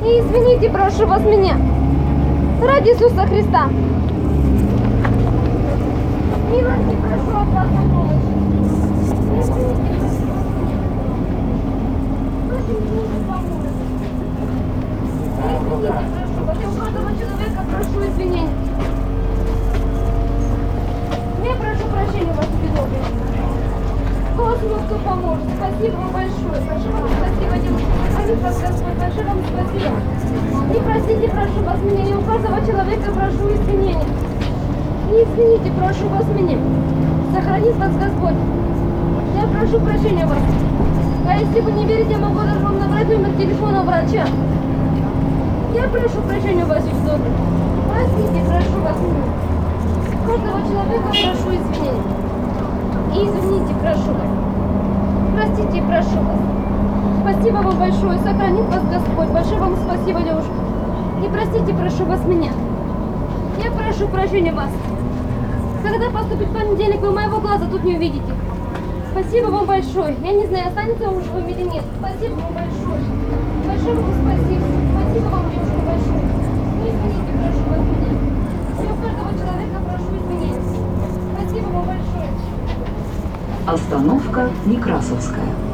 Извините, прошу вас меня. Ради Иисуса Христа. Милости прошу от вас на помощь. Извините. Очень нужно помочь. Извините, прошу вас. Я у каждого человека прошу извинения. Я прошу прощения, ваше безумие. Космос, кто поможет. Спасибо вам большое. Прошу вас, спасибо, девушка. Хранит вас Господь. Большое вам спасибо. Не простите, прошу вас меня. Я у каждого человека прошу извинения. Не извините, прошу вас меня. Сохранит вас Господь. Я прошу прощения вас. А если вы не верите, я могу даже вам набрать номер телефона врача. Я прошу прощения вас, добрый. Простите, прошу вас меня. Каждого человека прошу извинения. И извините, прошу вас. Простите, прошу вас. Спасибо вам большое. Сохранит вас Господь. Большое вам спасибо, девушка. И простите, прошу вас меня. Я прошу прощения вас. Когда поступит понедельник, вы моего глаза тут не увидите. Спасибо вам большое. Я не знаю, останется он живым или нет. Спасибо вам большое. Большое вам спасибо. Спасибо вам, девушка, большое. Не извините, прошу вас меня. Я у каждого человека прошу извинения. Спасибо вам большое. Остановка Некрасовская.